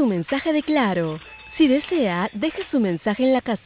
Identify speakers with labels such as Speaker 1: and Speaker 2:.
Speaker 1: su mensaje de Claro. Si desea, deje su mensaje en la casilla